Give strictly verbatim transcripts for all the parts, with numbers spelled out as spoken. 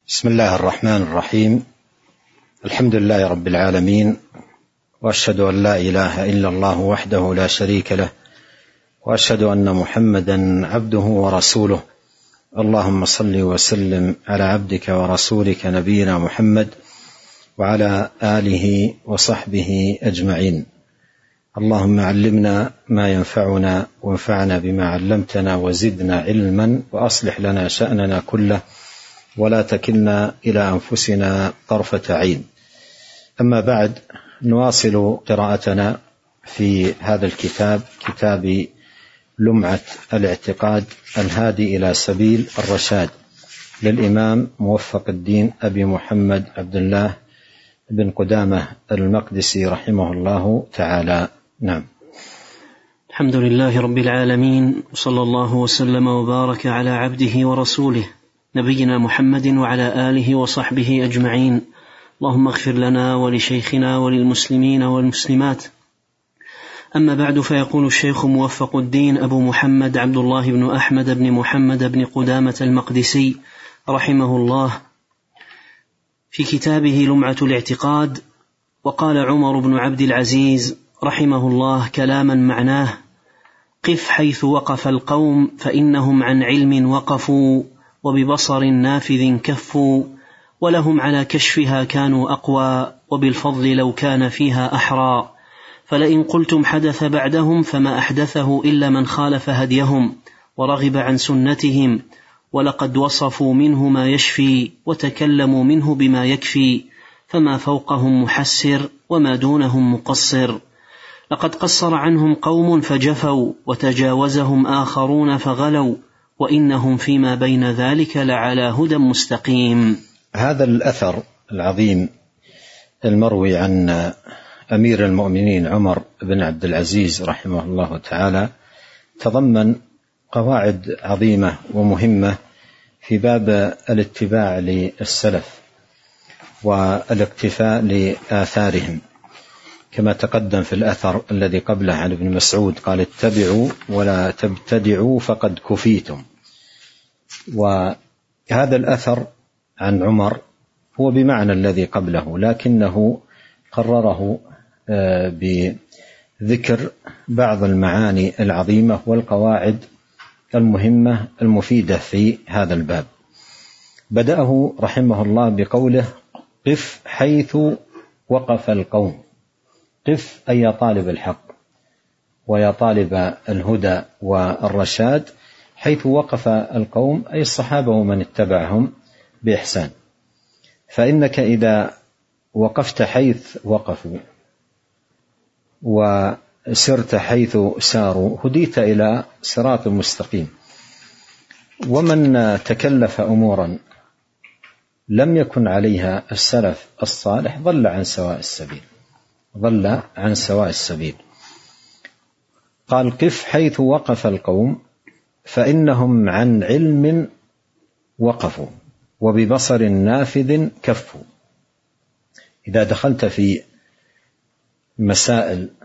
بسم الله الرحمن الرحيم. الحمد لله رب العالمين، وأشهد أن لا إله إلا الله وحده لا شريك له، وأشهد أن محمدا عبده ورسوله. اللهم صل وسلم على عبدك ورسولك نبينا محمد وعلى آله وصحبه أجمعين. اللهم علمنا ما ينفعنا وانفعنا بما علمتنا وزدنا علما، وأصلح لنا شأننا كله ولا تكلنا إلى أنفسنا طرفة عين. أما بعد، نواصل قراءتنا في هذا الكتاب، كتاب لمعة الاعتقاد الهادي إلى سبيل الرشاد للإمام موفق الدين أبي محمد عبد الله بن قدامة المقدسي رحمه الله تعالى. نعم. الحمد لله رب العالمين، وصلى الله وسلم وبارك على عبده ورسوله نبينا محمد وعلى آله وصحبه أجمعين. اللهم اغفر لنا ولشيخنا وللمسلمين والمسلمات. أما بعد، فيقول الشيخ موفق الدين أبو محمد عبد الله بن أحمد بن محمد بن قدامة المقدسي رحمه الله في كتابه لمعة الاعتقاد: وقال عمر بن عبد العزيز رحمه الله كلاما معناه: قف حيث وقف القوم فإنهم عن علم وقفوا، وببصر نافذ كفوا، ولهم على كشفها كانوا أقوى، وبالفضل لو كان فيها أحرى. فلئن قلتم حدث بعدهم فما أحدثه إلا من خالف هديهم ورغب عن سنتهم، ولقد وصفوا منه ما يشفي وتكلموا منه بما يكفي، فما فوقهم محسر وما دونهم مقصر. لقد قصر عنهم قوم فجفوا، وتجاوزهم آخرون فغلوا، وإنهم فيما بين ذلك لعلى هدى مستقيم. هذا الأثر العظيم المروي عن أمير المؤمنين عمر بن عبد العزيز رحمه الله تعالى تضمن قواعد عظيمة ومهمة في باب الاتباع للسلف والاقتفاء لآثارهم، كما تقدم في الأثر الذي قبله عن ابن مسعود قال: اتبعوا ولا تبتدعوا فقد كفيتم. وهذا الأثر عن عمر هو بمعنى الذي قبله، لكنه قرره بذكر بعض المعاني العظيمة والقواعد المهمة المفيدة في هذا الباب. بدأه رحمه الله بقوله: قف حيث وقف القوم. قف أي يا طالب الحق ويا طالب الهدى والرشاد، حيث وقف القوم أي الصحابة ومن اتبعهم بإحسان. فإنك إذا وقفت حيث وقفوا وسرت حيث ساروا هديت إلى صراط مستقيم. ومن تكلف أمورا لم يكن عليها السلف الصالح ضل عن سواء السبيل ضل عن سواء السبيل. قال: قف حيث وقف القوم فإنهم عن علم وقفوا، وببصر نافذ كفوا. إذا دخلت في مسائل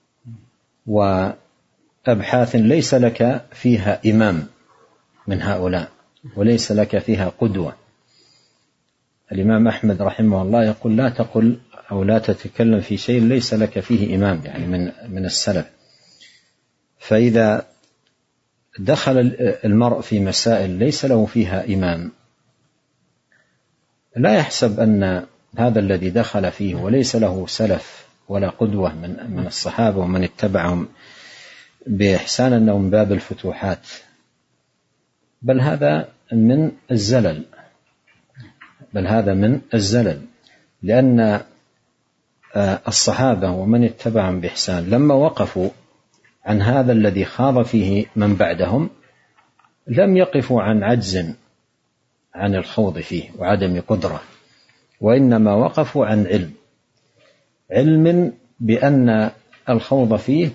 وأبحاث ليس لك فيها إمام من هؤلاء وليس لك فيها قدوة، الإمام أحمد رحمه الله يقول: لا تقل أو لا تتكلم في شيء ليس لك فيه إمام، يعني من من السلف. فإذا دخل المرء في مسائل ليس له فيها إمام لا يحسب أن هذا الذي دخل فيه وليس له سلف ولا قدوة من من الصحابة ومن اتبعهم بإحسان أنه من باب الفتوحات، بل هذا من الزلل بل هذا من الزلل لأن الصحابة ومن اتبعهم بإحسان لما وقفوا عن هذا الذي خاض فيه من بعدهم لم يقفوا عن عجز عن الخوض فيه وعدم قدرة، وإنما وقفوا عن علم علم بأن الخوض فيه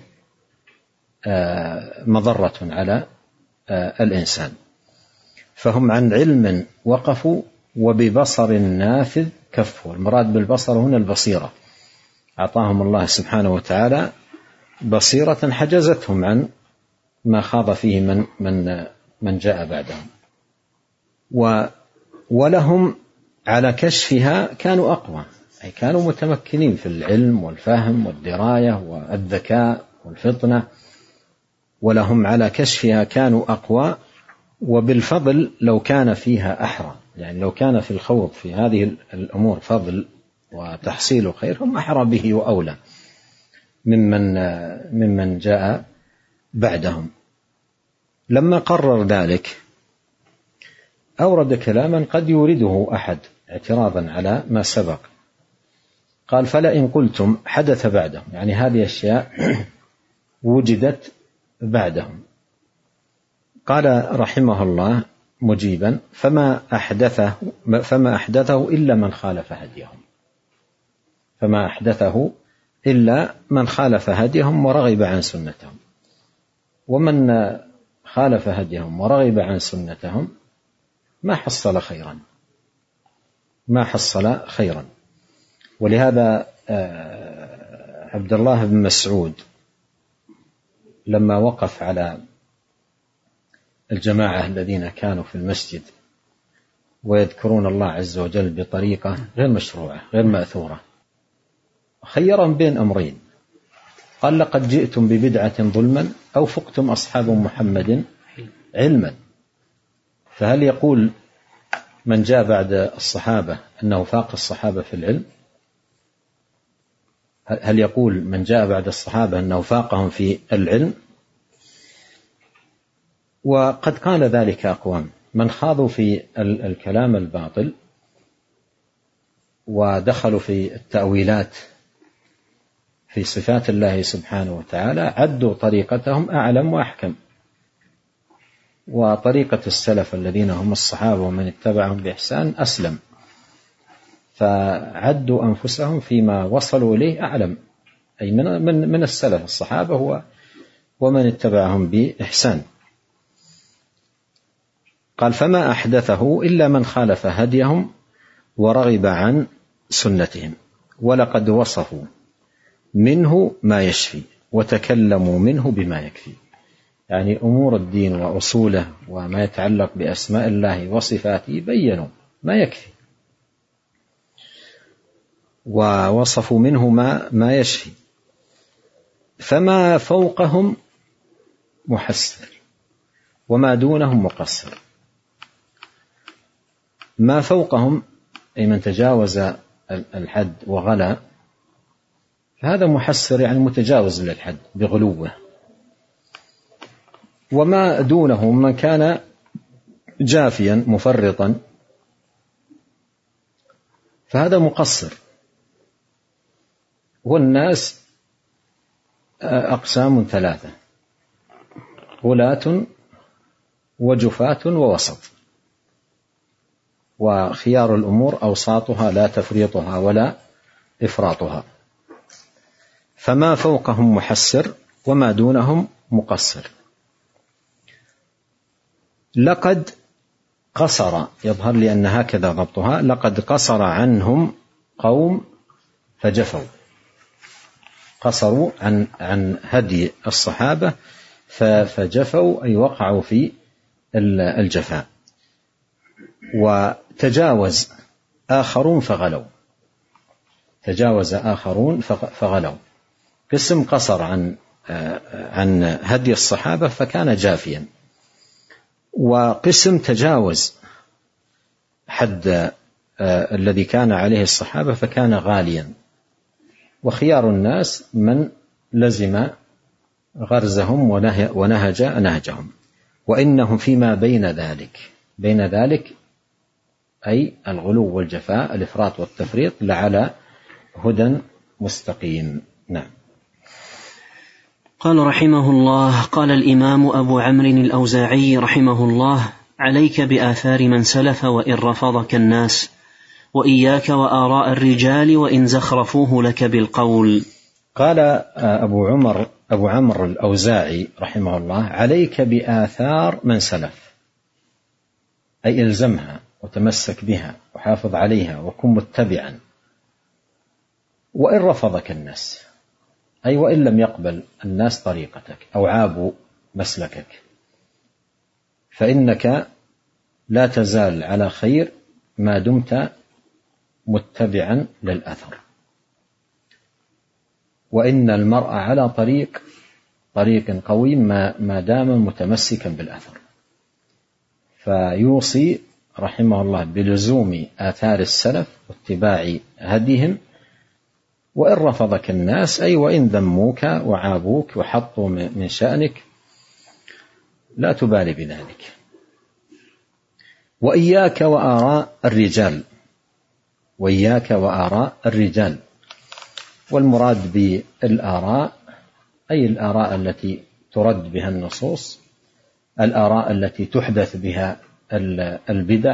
مضرة على الإنسان. فهم عن علم وقفوا، وببصر نافذ كفوا. المراد بالبصر هنا البصيرة، أعطاهم الله سبحانه وتعالى بصيرة حجزتهم عن ما خاض فيه من من من جاء بعدهم. ولهم على كشفها كانوا أقوى، أي كانوا متمكنين في العلم والفهم والدراية والذكاء والفطنة، ولهم على كشفها كانوا أقوى. وبالفضل لو كان فيها أحرى، يعني لو كان في الخوض في هذه الأمور فضل وتحصيل خير هم أحرى به وأولى ممن ممن جاء بعدهم. لما قرر ذلك أورد كلاما قد يورده أحد اعتراضا على ما سبق، قال: فلئن قلتم حدث بعدهم، يعني هذه أشياء وجدت بعدهم. قال رحمه الله مجيبا: فما أحدثه فما أحدثه إلا من خالف هديهم، فما أحدثه إلا من خالف هديهم ورغب عن سنتهم. ومن خالف هديهم ورغب عن سنتهم ما حصل خيرا، ما حصل خيرا. ولهذا عبد الله بن مسعود لما وقف على الجماعة الذين كانوا في المسجد ويذكرون الله عز وجل بطريقة غير مشروعة غير مأثورة، خيرهم بين أمرين، قال: لقد جئتم ببدعة ظلما أو فقتم أصحاب محمد علما. فهل يقول من جاء بعد الصحابة أنه فاق الصحابة في العلم؟ هل يقول من جاء بعد الصحابة أنه فاقهم في العلم؟ وقد قال ذلك أقوام من خاضوا في الكلام الباطل ودخلوا في التأويلات في صفات الله سبحانه وتعالى، عدوا طريقتهم أعلم وأحكم، وطريقة السلف الذين هم الصحابة ومن اتبعهم بإحسان أسلم، فعدوا أنفسهم فيما وصلوا إليه أعلم، أي من من من السلف الصحابة هو ومن اتبعهم بإحسان. قال: فما أحدثه إلا من خالف هديهم ورغب عن سنتهم، ولقد وصفوا منه ما يشفي وتكلموا منه بما يكفي. يعني أمور الدين وأصوله وما يتعلق بأسماء الله وصفاته بيّنوا ما يكفي، ووصفوا منه ما ما يشفي. فما فوقهم محسر وما دونهم مقصر. ما فوقهم أي من تجاوز الحد وغلا، فهذا محسر يعني متجاوز للحد بغلوه. وما دونه من كان جافيا مفرطا فهذا مقصر. والناس أقسام ثلاثة: غلاة وجفاة ووسط، وخيار الأمور أوساطها لا تفريطها ولا إفراطها. فما فوقهم محسر وما دونهم مقصر. لقد قصر، يظهر لي أن هكذا ضبطها، لقد قصر عنهم قوم فجفوا، قصروا عن عن هدي الصحابة فجفوا، أي وقعوا في الجفاء. وتجاوز آخرون فغلوا، تجاوز آخرون فغلوا. قسم قصر عن عن هدي الصحابة فكان جافيا، وقسم تجاوز حد الذي كان عليه الصحابة فكان غاليا. وخيار الناس من لزم غرزهم ونهج نهجهم. وإنهم فيما بين ذلك، بين ذلك أي الغلو والجفاء الإفراط والتفريط، لعلى هدى مستقيم. نعم. قال رحمه الله: قال الإمام أبو عمرو الأوزاعي رحمه الله: عليك بآثار من سلف وإن رفضك الناس، وإياك وآراء الرجال وإن زخرفوه لك بالقول. قال أبو عمر أبو عمرو الأوزاعي رحمه الله: عليك بآثار من سلف، أي إلزمها وتمسك بها وحافظ عليها وكن متبعا، وإن رفضك الناس، أي وإن لم يقبل الناس طريقتك أو عابوا مسلكك، فإنك لا تزال على خير ما دمت متبعا للأثر، وإن المرء على طريق طريق قوي ما دام متمسكا بالأثر. فيوصي رحمه الله بلزوم آثار السلف واتباع هديهم، وإن رفضك الناس، أي وإن ذموك وعابوك وحطوا من شأنك لا تبالي بذلك. وإياك وآراء الرجال، وإياك وآراء الرجال، والمراد بالآراء أي الآراء التي ترد بها النصوص، الآراء التي تحدث بها البدع،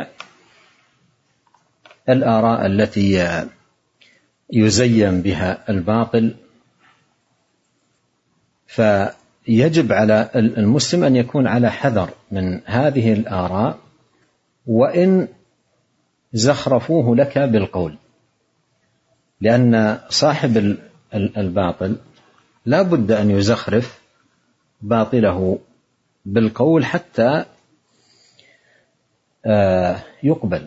الآراء التي يزين بها الباطل. فيجب على المسلم أن يكون على حذر من هذه الآراء، وإن زخرفوه لك بالقول، لأن صاحب الباطل لا بد أن يزخرف باطله بالقول حتى يقبل.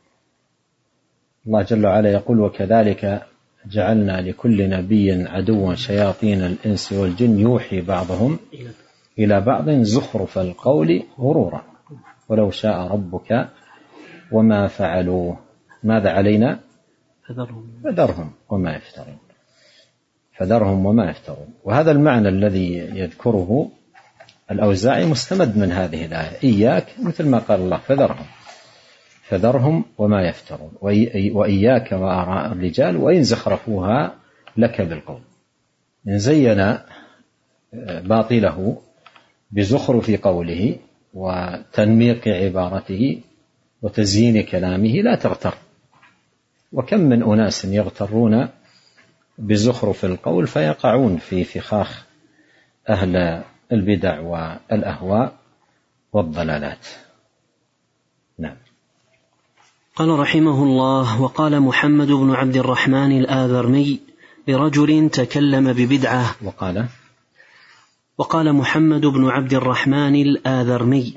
الله جل وعلا يقول: وكذلك جعلنا لكل نبي عدوا شياطين الإنس والجن يوحي بعضهم إلى بعض زخرف القول غرورا ولو شاء ربك وما فعلوه ماذا علينا فذرهم وما يفترون فذرهم وما يفترون. وهذا المعنى الذي يذكره الأوزاعي مستمد من هذه الآية: إياك، مثل ما قال الله: فذرهم فذرهم وما يفترون، وإياك وآراء الرجال وإن زخرفوها لك بالقول. إن زين باطله بزخرف قوله وتنميق عبارته وتزيين كلامه لا تغتر. وكم من أناس يغترون بزخرف القول فيقعون في فخاخ أهل البدع والأهواء والضلالات. نعم. قال رحمه الله: وقال محمد بن عبد الرحمن الآذرمي لرجل تكلم ببدعة وقال وقال محمد بن عبد الرحمن الآذرمي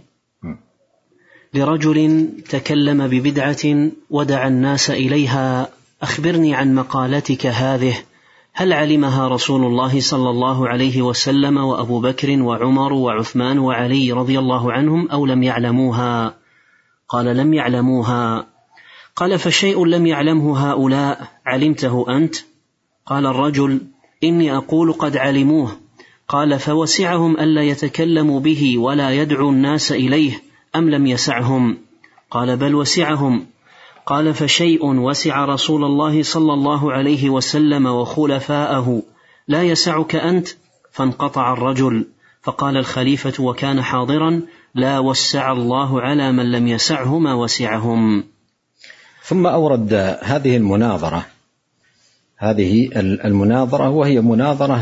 لرجل تكلم ببدعة ودعا الناس إليها: أخبرني عن مقالتك هذه، هل علمها رسول الله صلى الله عليه وسلم وأبو بكر وعمر وعثمان وعلي رضي الله عنهم أو لم يعلموها؟ قال: لم يعلموها. قال: فشيء لم يعلمه هؤلاء علمته أنت؟ قال الرجل: إني أقول قد علموه. قال: فوسعهم ألا يتكلموا به ولا يدعوا الناس إليه أم لم يسعهم؟ قال: بل وسعهم. قال: فشيء وسع رسول الله صلى الله عليه وسلم وخلفاءه لا يسعك أنت؟ فانقطع الرجل. فقال الخليفة وكان حاضرا: لا وسع الله على من لم يسعه ما وسعهم. ثم أورد هذه المناظرة هذه المناظرة وهي مناظرة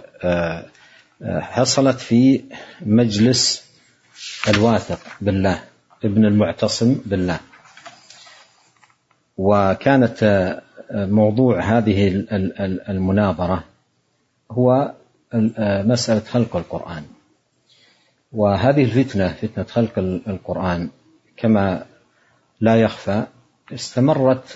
حصلت في مجلس الواثق بالله ابن المعتصم بالله. وكانت موضوع هذه المناظرة هو مسألة خلق القرآن. وهذه الفتنة فتنة خلق القرآن كما لا يخفى استمرت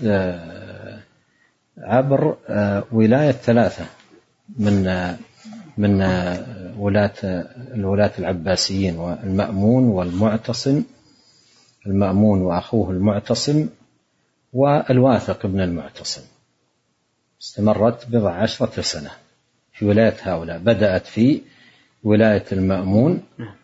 عبر ولاية ثلاثة من من ولاة الولاة العباسيين، والمأمون والمعتصم، المأمون وأخوه المعتصم والواثق ابن المعتصم. استمرت بضع عشرة سنة في ولاية هؤلاء، بدأت في ولاية المأمون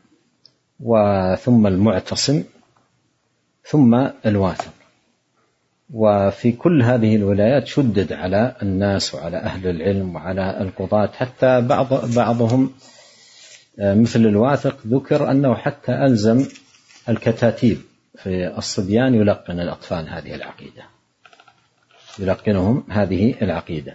وثم المعتصم ثم الواثق. وفي كل هذه الولايات شدد على الناس وعلى أهل العلم وعلى القضاة، حتى بعض بعضهم مثل الواثق ذكر أنه حتى ألزم الكتاتيب في الصبيان يلقن الأطفال هذه العقيدة، يلقنهم هذه العقيدة.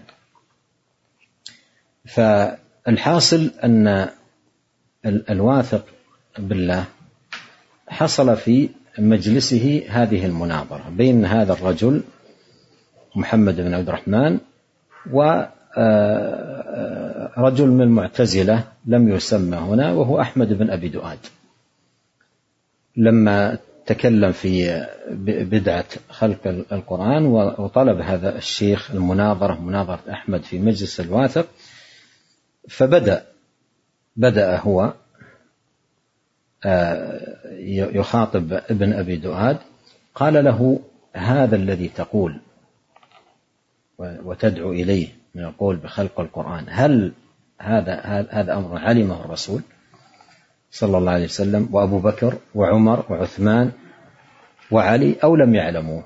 فالحاصل أن الواثق بالله حصل في مجلسه هذه المناظرة بين هذا الرجل محمد بن عبد الرحمن ورجل من المعتزلة لم يسمى هنا وهو أحمد بن أبي دؤاد. لما تكلم في بدعة خلق القرآن، وطلب هذا الشيخ المناظرة مناظرة أحمد في مجلس الواثق، فبدأ بدأ هو يخاطب ابن أبي دؤاد، قال له: هذا الذي تقول وتدعو إليه من القول بخلق القرآن، هل هذا هذا أمر علمه الرسول صلى الله عليه وسلم وأبو بكر وعمر وعثمان وعلي أو لم يعلموه؟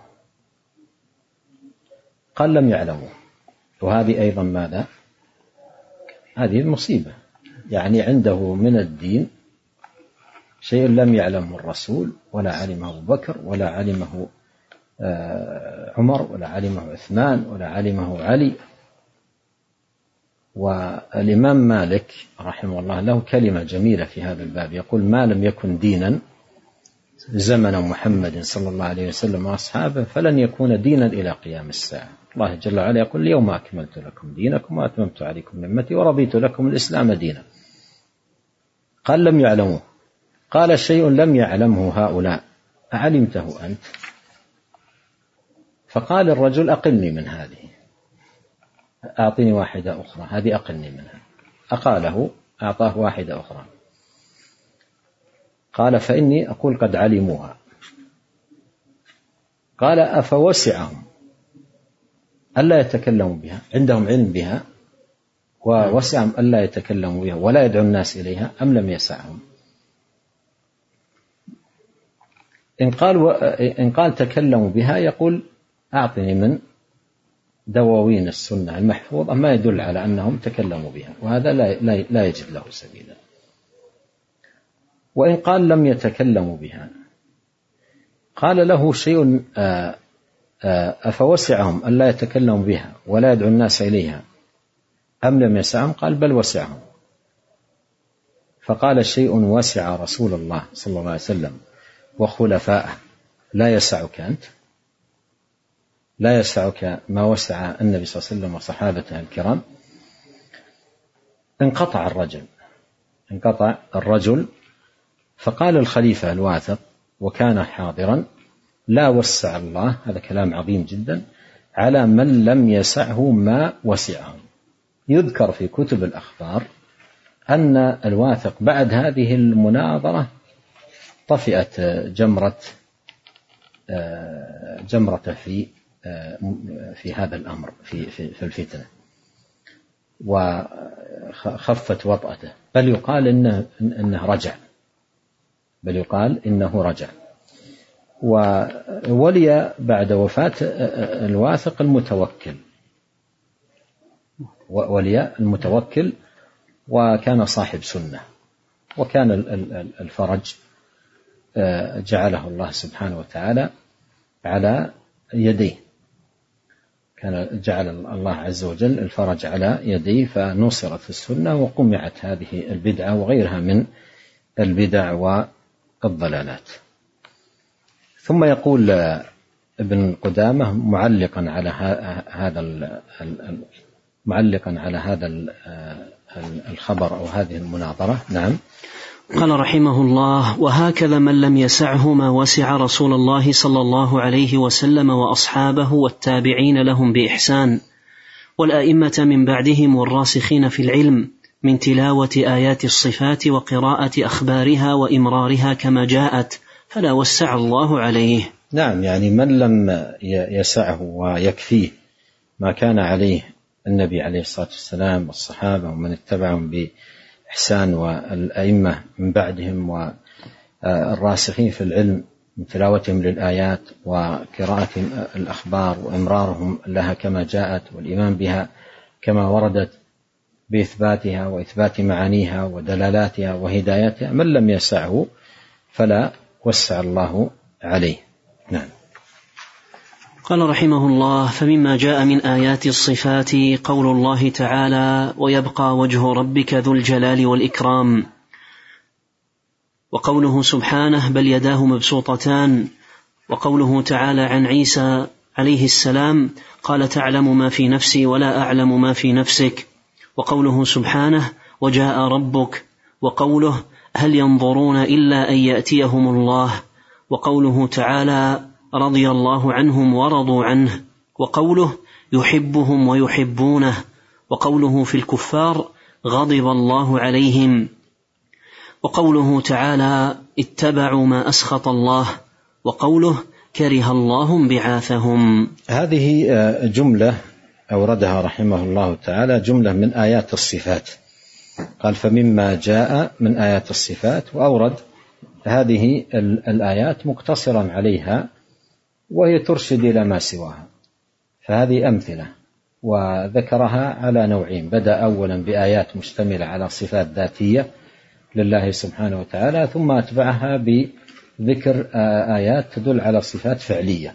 قال: لم يعلموه. وهذه أيضا ماذا؟ هذه المصيبة، يعني عنده من الدين شيء لم يعلمه الرسول ولا علمه أبو بكر ولا علمه عمر ولا علمه عثمان ولا علمه علي. والإمام مالك رحمه الله له كلمة جميلة في هذا الباب، يقول: ما لم يكن دينا زمن محمد صلى الله عليه وسلم وأصحابه فلن يكون دينا إلى قيام الساعة. الله جل وعلا يقول: اليوم أكملت لكم دينكم وأتممت عليكم نعمتي ورضيت لكم الإسلام دينا. قال: لم يعلموه. قال: شيء لم يعلمه هؤلاء أعلمته أنت؟ فقال الرجل: أقلني من هذه، أعطني واحدة أخرى، هذه أقلني منها. أقاله، أعطاه واحدة أخرى. قال: فإني أقول قد علموها. قال: أفوسعهم ألا يتكلموا بها؟ عندهم علم بها ووسعهم ألا يتكلموا بها ولا يدعو الناس إليها أم لم يسعهم؟ إن قال, و... إن قال تكلموا بها يقول: أعطني من دواوين السنة المحفوظة ما يدل على أنهم تكلموا بها، وهذا لا, لا... لا يجد له سبيلا. وإن قال لم يتكلموا بها قال له شيء: أفوسعهم ألا يتكلموا بها ولا يدعو الناس إليها أم لم يسعهم؟ قال: بل وسعهم. فقال: شيء وسع رسول الله صلى الله عليه وسلم وخلفائه لا يسعك أنت؟ لا يسعك ما وسع النبي صلى الله عليه وسلم وصحابته الكرام؟ انقطع الرجل انقطع الرجل فقال الخليفة الواثق وكان حاضرا: لا وسع الله، هذا كلام عظيم جدا، على من لم يسعه ما وسعه. يذكر في كتب الأخبار أن الواثق بعد هذه المناظرة طفئت جمرة جمرة في في هذا الأمر في في الفتنة وخفت وطأته، بل يقال إنه إنه رجع بل يقال إنه رجع. وولي بعد وفاة الواثق المتوكل ولي المتوكل وكان صاحب سنة، وكان الفرج جعله الله سبحانه وتعالى على يديه، كان جعل الله عز وجل الفرج على يديه، فنصرت السنة وقمعت هذه البدعة وغيرها من البدع والضلالات. ثم يقول ابن قدامة معلقا على هذا معلقا على هذا الخبر أو هذه المناظرة: نعم. قال رحمه الله: وهكذا من لم يسعه ما وسع رسول الله صلى الله عليه وسلم وأصحابه والتابعين لهم بإحسان والأئمة من بعدهم والراسخين في العلم من تلاوة آيات الصفات وقراءة أخبارها وإمرارها كما جاءت، فلا وسع الله عليه. نعم، يعني من لم يسعه ويكفيه ما كان عليه النبي عليه الصلاة والسلام والصحابة ومن اتبعهم بإحسان والأئمة من بعدهم والراسخين في العلم من تلاوتهم للآيات وقراءة الأخبار وإمرارهم لها كما جاءت والإيمان بها كما وردت بإثباتها وإثبات معانيها ودلالاتها وهدايتها، من لم يسعه فلا وسع الله عليه. نعم. قال رحمه الله: فمما جاء من آيات الصفات قول الله تعالى: ويبقى وجه ربك ذو الجلال والإكرام، وقوله سبحانه: بل يداه مبسوطتان، وقوله تعالى عن عيسى عليه السلام: قال تعلم ما في نفسي ولا أعلم ما في نفسك، وقوله سبحانه: وجاء ربك، وقوله: هل ينظرون إلا أن يأتيهم الله، وقوله تعالى رضي الله عنهم ورضوا عنه، وقوله يحبهم ويحبونه، وقوله في الكفار غضب الله عليهم، وقوله تعالى اتبعوا ما أسخط الله، وقوله كره الله بعاثهم. هذه جملة أوردها رحمه الله تعالى جملة من آيات الصفات، قال فمما جاء من آيات الصفات، وأورد هذه الآيات مقتصرا عليها وهي ترشد إلى ما سواها، فهذه أمثلة وذكرها على نوعين، بدأ أولا بآيات مشتملة على صفات ذاتية لله سبحانه وتعالى، ثم أتبعها بذكر آيات تدل على صفات فعلية،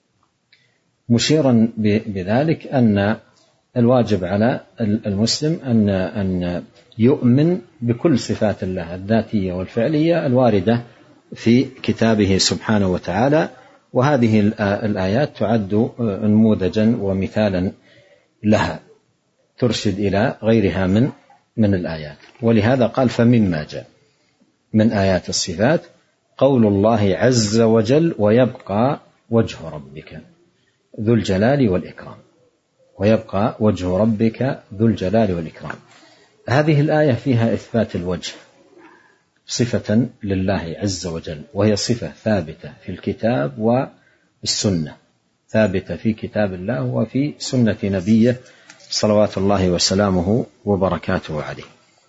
مشيرا بذلك أن الواجب على المسلم أن أن يؤمن بكل صفات الله الذاتية والفعلية الواردة في كتابه سبحانه وتعالى، وهذه الآيات تعد نموذجا ومثالا لها ترشد إلى غيرها من من الآيات. ولهذا قال فمما جاء من آيات الصفات قول الله عز وجل ويبقى وجه ربك ذو الجلال والإكرام، ويبقى وجه ربك ذو الجلال والإكرام. هذه الآية فيها إثبات الوجه صفة لله عز وجل، وهي صفة ثابتة في الكتاب والسنة، ثابتة في كتاب الله وفي سنة نبيه صلوات الله وسلامه وبركاته عليه.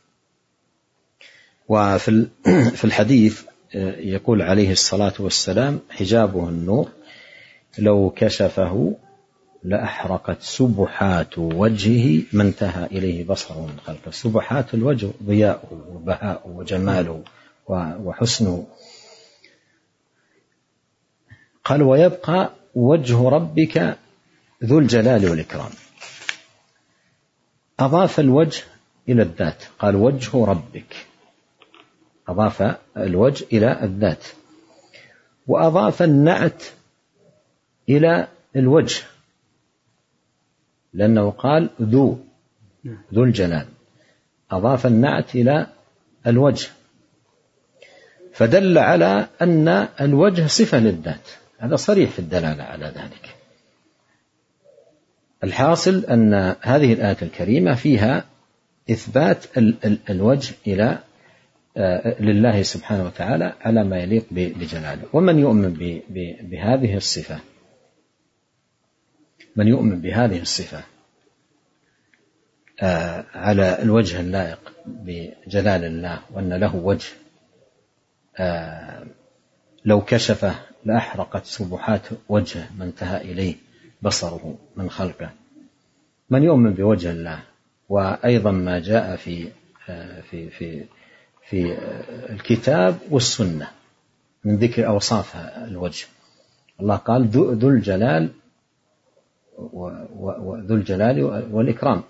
وفي الحديث يقول عليه الصلاة والسلام حجابه النور لو كشفه لأحرقت سبحات وجهه ما انتهى إليه بصره من خلقه. سبحات الوجه ضياؤه وبهاؤه وجماله وحسنه. قال ويبقى وجه ربك ذو الجلال والإكرام. أضاف الوجه إلى الذات، قال وجه ربك، أضاف الوجه إلى الذات، وأضاف النعت إلى الوجه لأنه قال ذو ذو الجلال، أضاف النعت إلى الوجه، فدل على أن الوجه صفة للذات، هذا صريح في الدلالة على ذلك. الحاصل أن هذه الآية الكريمة فيها إثبات الوجه إلى لله سبحانه وتعالى على ما يليق بجلاله. ومن يؤمن بهذه الصفة، من يؤمن بهذه الصفة على الوجه اللائق بجلال الله، وأن له وجه لو كشفه لأحرقت سبحات وجهه ما انتهى إليه بصره من خلقه. من يؤمن بوجه الله، وأيضا ما جاء في في في في الكتاب والسنة من ذكر أوصاف الوجه. الله قال ذو الجلال وذو الجلال والإكرام،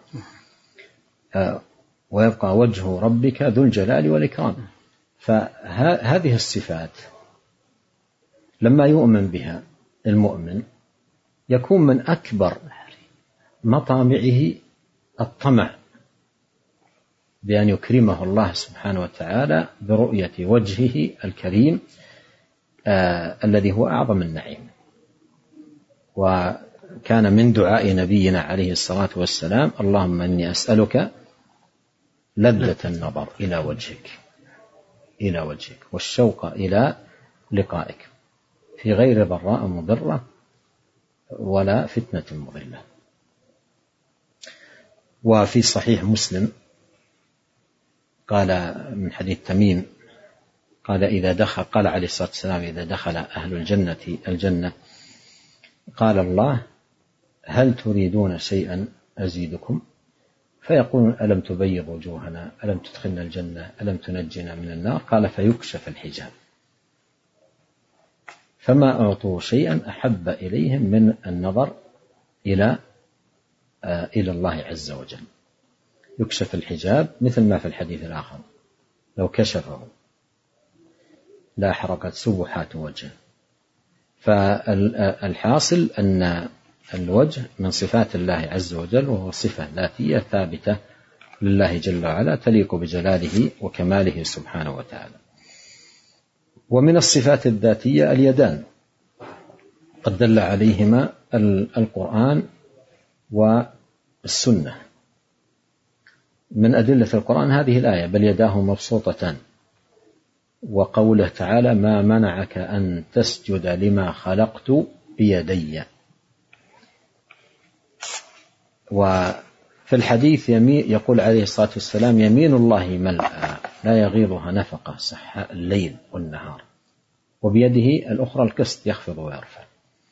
ويبقى وجه ربك ذو الجلال والإكرام. فهذه الصفات لما يؤمن بها المؤمن يكون من أكبر مطامعه الطمع بأن يكرمه الله سبحانه وتعالى برؤية وجهه الكريم آه الذي هو أعظم النعيم. وكان من دعاء نبينا عليه الصلاة والسلام اللهم إني أسألك لذة النظر إلى وجهك إلى وجهك والشوق إلى لقائك في غير ضراء مضرة ولا فتنة مضلة. وفي صحيح مسلم قال من حديث تميم قال إذا دخل قال عليه الصلاة والسلام إذا دخل أهل الجنة الجنة قال الله هل تريدون شيئا أزيدكم؟ فيقولون ألم تبيض وجوهنا، ألم تدخلنا الجنة، ألم تنجنا من النار؟ قال فيكشف الحجاب، فما أعطوا شيئا أحب إليهم من النظر إلى آه إلى الله عز وجل. يكشف الحجاب مثل ما في الحديث الآخر لو كشفه لأحرقت سبحات وجهه. فالحاصل أن الوجه من صفات الله عز وجل، وهو صفة ذاتية ثابتة لله جل وعلا تليق بجلاله وكماله سبحانه وتعالى. ومن الصفات الذاتية اليدان، قد دل عليهما القرآن والسنة. من أدلة القرآن هذه الآية بل يداه مبسوطتان، وقوله تعالى ما منعك أن تسجد لما خلقت بيدي. وفي الحديث يقول عليه الصلاة والسلام يمين الله ملأى لا يغيضها نفقة سحاء الليل والنهار، وبيده الأخرى القسط يخفض ويرفع،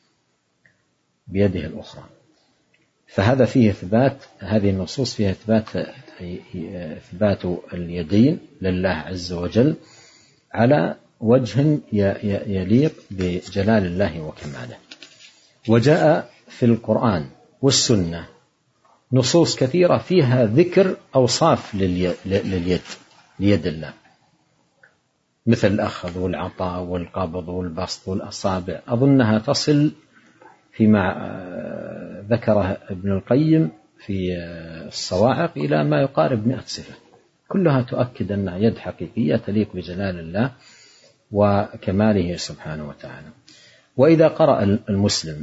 بيده الأخرى. فهذا فيه إثبات، هذه النصوص فيها إثبات إثبات اليدين لله عز وجل على وجه يليق بجلال الله وكماله. وجاء في القرآن والسنة نصوص كثيرة فيها ذكر أوصاف لليد ليد الله، مثل الأخذ والعطاء والقبض والبسط والأصابع، أظنها تصل فيما ذكره ابن القيم في الصواعق إلى ما يقارب مئة صفة، كلها تؤكد أنها يد حقيقية تليق بجلال الله وكماله سبحانه وتعالى. وإذا قرأ المسلم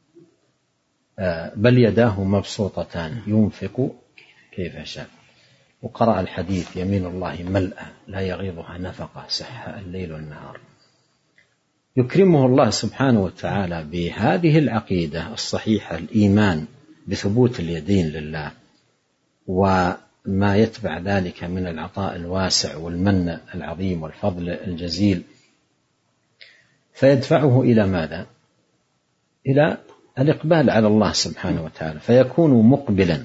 بل يداه مبسوطتان ينفق كيف شاء، وقرأ الحديث يمين الله ملأى لا يغيضها نفقة سحاء الليل والنهار، يكرمه الله سبحانه وتعالى بهذه العقيدة الصحيحة، الإيمان بثبوت اليدين لله وما يتبع ذلك من العطاء الواسع والمن العظيم والفضل الجزيل، فيدفعه إلى ماذا؟ إلى الإقبال على الله سبحانه وتعالى، فيكون مقبلا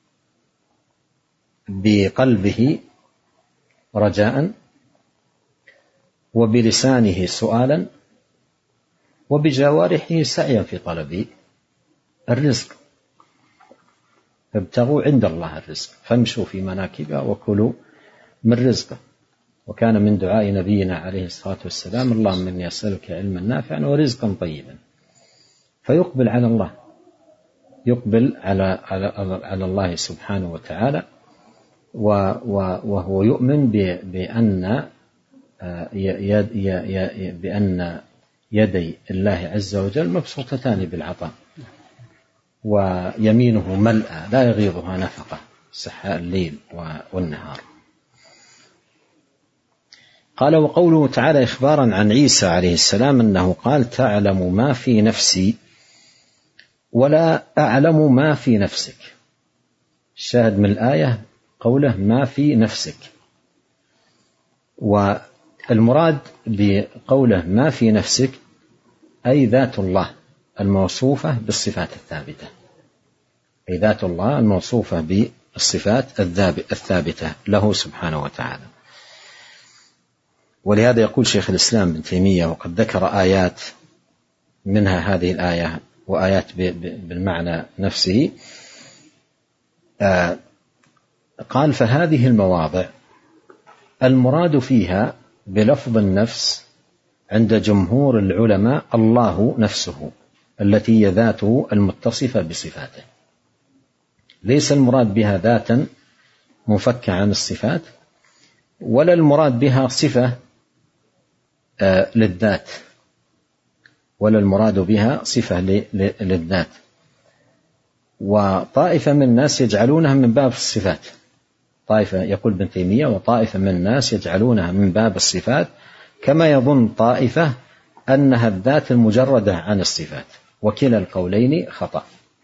بقلبه رجاء، وبلسانه سؤالا، وبجوارحه سعيا في طلب الرزق. فابتغوا عند الله الرزق فامشوا في مناكبها وكلوا من رزقه. وكان من دعاء نبينا عليه الصلاة والسلام اللهم إني أسألك علما نافعا ورزقا طيبا. فيقبل على الله، يقبل على على على الله سبحانه وتعالى، وهو يؤمن بأن بأن يدي الله عز وجل مبسوطتان بالعطاء، ويمينه ملأى لا يغيضها نفقة سحاء الليل والنهار. قال وقوله تعالى إخبارا عن عيسى عليه السلام أنه قال تعلم ما في نفسي ولا أعلم ما في نفسك. الشاهد من الآية قوله ما في نفسك، والمراد بقوله ما في نفسك أي ذات الله الموصوفة بالصفات الثابتة، أي ذات الله الموصوفة بالصفات الثابتة له سبحانه وتعالى. ولهذا يقول شيخ الإسلام ابن تيمية وقد ذكر آيات منها هذه الآية وآيات بالمعنى نفسه، آه قال فهذه المواضع المراد فيها بلفظ النفس عند جمهور العلماء الله نفسه التي هي ذاته المتصفة بصفاته، ليس المراد بها ذاتا مفكة عن الصفات، ولا المراد بها صفة آه للذات، ولا المراد بها صفة للذات. وطائفة من الناس يجعلونها من باب الصفات، طائفة يقول ابن تيمية وطائفة من الناس يجعلونها من باب الصفات، كما يظن طائفة أنها الذات المجردة عن الصفات، وكلا القولين خطأ.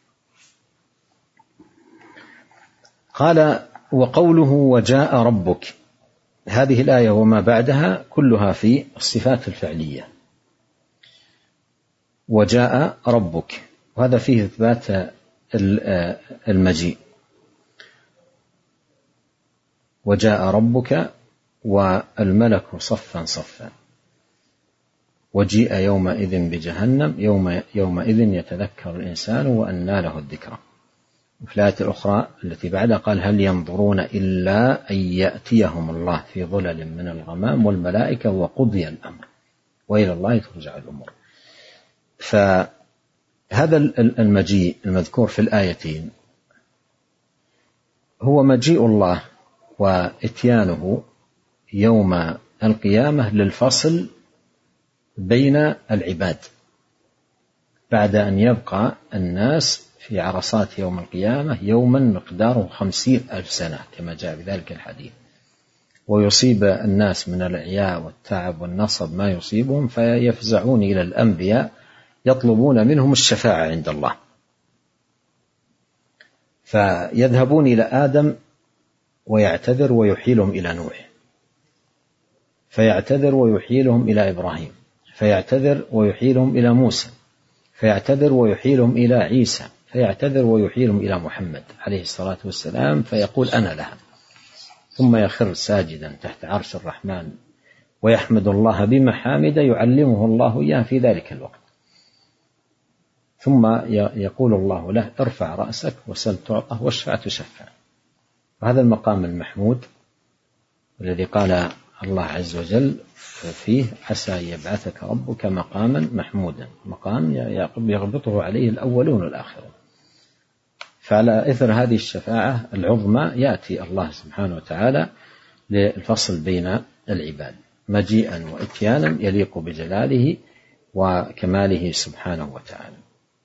قال وقوله وجاء ربك، هذه الآية وما بعدها كلها في الصفات الفعلية. وجاء ربك وهذا فيه إثبات المجيء، وجاء ربك والملك صفا صفا وجيء يومئذ بجهنم يوم يومئذ يتذكر الإنسان وأنى له الذكرى. وفي الآية الأخرى التي بعدها قال هل ينظرون إلا أن يأتيهم الله في ظلل من الغمام والملائكة وقضي الأمر وإلى الله ترجع الأمور. فهذا المجيء المذكور في الآيتين هو مجيء الله وإتيانه يوم القيامة للفصل بين العباد بعد أن يبقى الناس في عرصات يوم القيامة يوما مقداره خمسين ألف سنة كما جاء بذلك الحديث، ويصيب الناس من الإعياء والتعب والنصب ما يصيبهم، فيفزعون إلى الأنبياء يطلبون منهم الشفاعة عند الله، فيذهبون إلى آدم ويعتذر ويحيلهم إلى نوح، فيعتذر ويحيلهم إلى إبراهيم، فيعتذر ويحيلهم إلى موسى، فيعتذر ويحيلهم إلى عيسى، فيعتذر ويحيلهم إلى محمد عليه الصلاة والسلام، فيقول أنا لها، ثم يخر ساجدا تحت عرش الرحمن ويحمد الله بمحامد يعلمه الله إياه في ذلك الوقت، ثم يقول الله له ارفع رأسك وسل تعطى واشفع تشفع. وهذا المقام المحمود الذي قال الله عز وجل فيه عسى يبعثك ربك مقاما محمودا، مقام يغبطه عليه الأولون والآخرون. فعلى إثر هذه الشفاعة العظمى يأتي الله سبحانه وتعالى للفصل بين العباد مجيئا وإتيانا يليق بجلاله وكماله سبحانه وتعالى.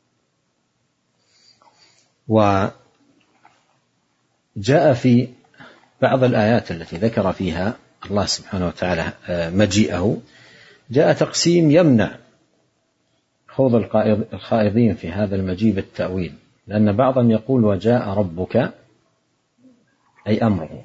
وجاء في بعض الآيات التي ذكر فيها الله سبحانه وتعالى مجيئه جاء تقسيم يمنع خوض الخائضين في هذا المجيء بالتأويل، لأن بعضهم يقول وجاء ربك أي أمره،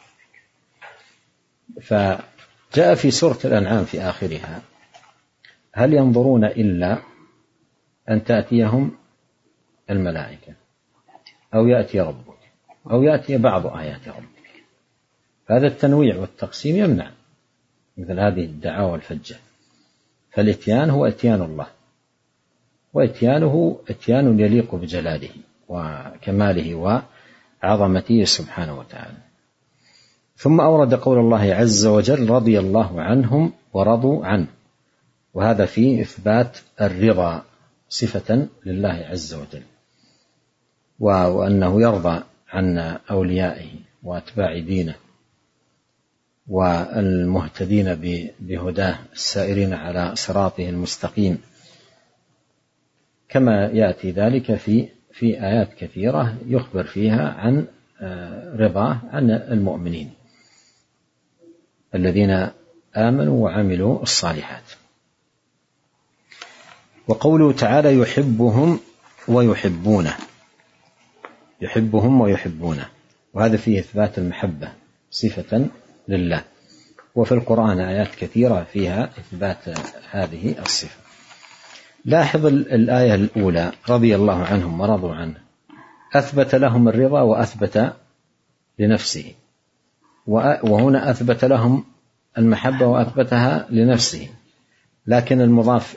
فجاء في سورة الأنعام في آخرها هل ينظرون إلا أن تأتيهم الملائكة أو يأتي ربك أو يأتي بعض آيات ربك. هذا التنويع والتقسيم يمنع مثل هذه الدعاوى الفجة، فالإتيان هو إتيان الله، وإتيانه إتيان يليق بجلاله وكماله وعظمته سبحانه وتعالى. ثم أورد قول الله عز وجل رضي الله عنهم ورضوا عنه، وهذا فيه إثبات الرضا صفة لله عز وجل، وأنه يرضى عن أوليائه وأتباع دينه والمهتدين بهداه السائرين على صراطه المستقيم، كما يأتي ذلك في في آيات كثيرة يخبر فيها عن رضاه عن المؤمنين الذين آمنوا وعملوا الصالحات. وقوله تعالى يحبهم ويحبونه، يحبهم ويحبونه، وهذا فيه إثبات المحبة صفة لله، وفي القرآن آيات كثيرة فيها إثبات هذه الصفة. لاحظ الآية الأولى رضي الله عنهم ورضوا عنه، أثبت لهم الرضا وأثبت لنفسه، وهنا أثبت لهم المحبة وأثبتها لنفسه، لكن المضاف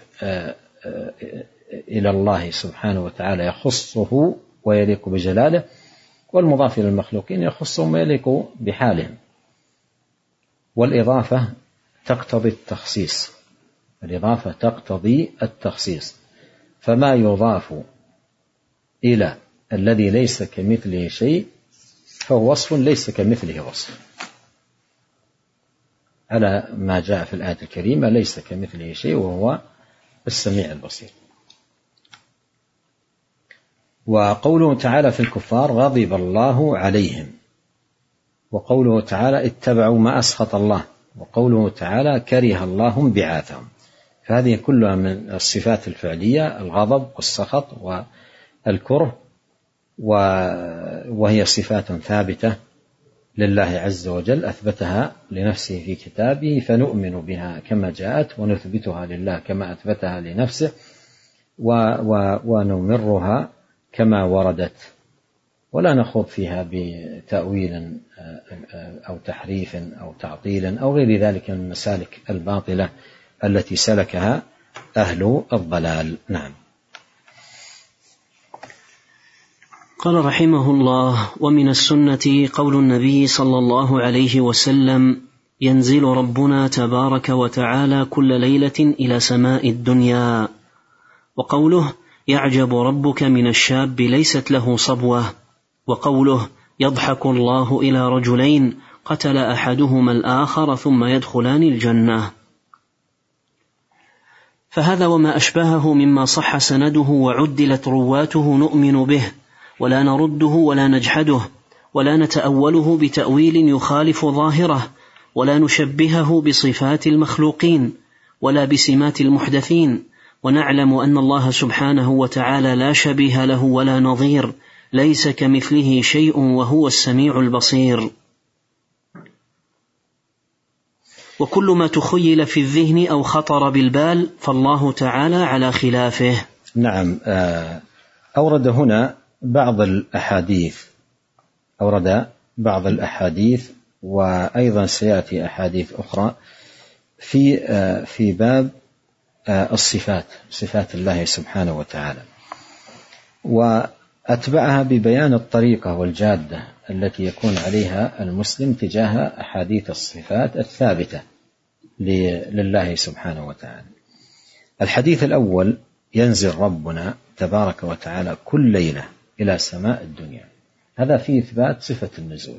إلى الله سبحانه وتعالى يخصه ويليق بجلاله، والمضاف إلى المخلوقين يخصهم ويليق بحالهم. والإضافة تقتضي التخصيص، الإضافة تقتضي التخصيص، فما يضاف إلى الذي ليس كمثله شيء فهو وصف ليس كمثله وصف، على ما جاء في الآية الكريمة ليس كمثله شيء وهو السميع البصير. وقوله تعالى في الكفار غضب الله عليهم، وقوله تعالى اتبعوا ما أسخط الله، وقوله تعالى كره الله انبعاثهم، فهذه كلها من الصفات الفعلية، الغضب والسخط والكره، وهي صفات ثابتة لله عز وجل أثبتها لنفسه في كتابه، فنؤمن بها كما جاءت ونثبتها لله كما أثبتها لنفسه، ونمرها كما وردت، ولا نخوض فيها بتأويل أو تحريف أو تعطيل أو غير ذلك من المسالك الباطلة التي سلكها أهل الضلال. نعم. قال رحمه الله: ومن السنة قول النبي صلى الله عليه وسلم: ينزل ربنا تبارك وتعالى كل ليلة إلى سماء الدنيا. وقوله: يعجب ربك من الشاب ليست له صبوة. وقوله: يضحك الله إلى رجلين قتل أحدهما الآخر ثم يدخلان الجنة. فهذا وما أشبهه مما صح سنده وعدلت رواته نؤمن به ولا نرده ولا نجحده ولا نتأوله بتأويل يخالف ظاهره ولا نشبهه بصفات المخلوقين ولا بسمات المحدثين، ونعلم أن الله سبحانه وتعالى لا شبيه له ولا نظير، ليس كمثله شيء وهو السميع البصير. وكل ما تخيل في الذهن أو خطر بالبال فالله تعالى على خلافه. نعم. أورد هنا بعض الأحاديث أورد بعض الأحاديث وأيضا سيأتي أحاديث أخرى في في باب الصفات، صفات الله سبحانه وتعالى، وأتبعها ببيان الطريقة والجادة التي يكون عليها المسلم تجاه أحاديث الصفات الثابتة لله سبحانه وتعالى. الحديث الأول: ينزل ربنا تبارك وتعالى كل ليلة إلى سماء الدنيا. هذا فيه إثبات صفة النزول.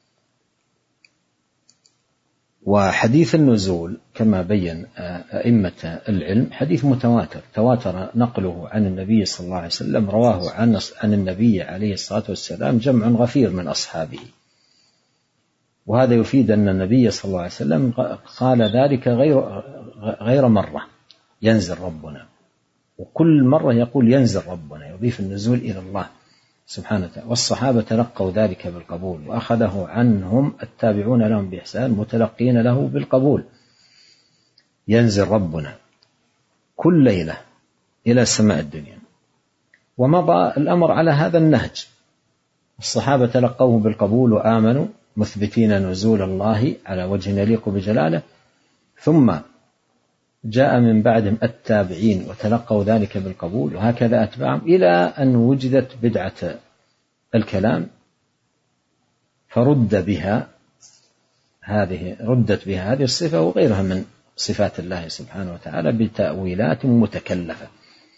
وحديث النزول كما بين أئمة العلم حديث متواتر، تواتر نقله عن النبي صلى الله عليه وسلم، رواه عن عن النبي عليه الصلاة والسلام جمع غفير من أصحابه. وهذا يفيد أن النبي صلى الله عليه وسلم قال ذلك غير غير مرة، ينزل ربنا، وكل مرة يقول ينزل ربنا، يضيف النزول إلى الله سبحانه وتعالى. والصحابة تلقوا ذلك بالقبول، وأخذه عنهم التابعون لهم بإحسان متلقين له بالقبول. ينزل ربنا كل ليلة إلى سماء الدنيا. ومضى الأمر على هذا النهج، الصحابة تلقوه بالقبول وآمنوا مثبتين نزول الله على وجه يليق بجلاله، ثم جاء من بعدهم التابعين وتلقوا ذلك بالقبول، وهكذا أتبعهم إلى أن وجدت بدعة الكلام فرد بها هذه ردت بها هذه الصفة وغيرها من صفات الله سبحانه وتعالى بتأويلات متكلفة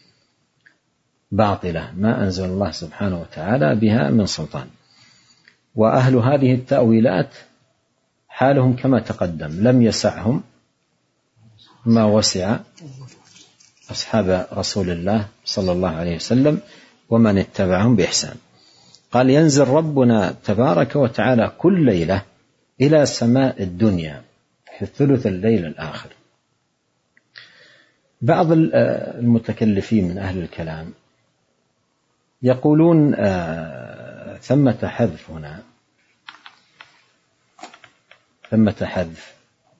باطلة ما أنزل الله سبحانه وتعالى بها من سلطان. وأهل هذه التأويلات حالهم كما تقدم، لم يسعهم ما وسع أصحاب رسول الله صلى الله عليه وسلم ومن اتبعهم بإحسان. قال: ينزل ربنا تبارك وتعالى كل ليلة إلى سماء الدنيا في الثلث الليل الآخر. بعض المتكلفين من أهل الكلام يقولون ثمة حذف هنا، ثمة حذف